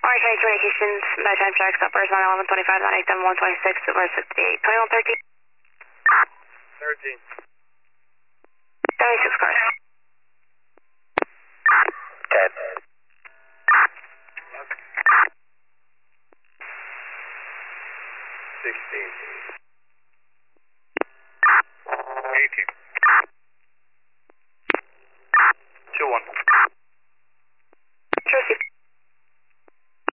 Orange County Communications, Maritime Tracks, Uppers, 91125, 987, 126, 68, 2113. 13. 76 cars. 10. 16. 18.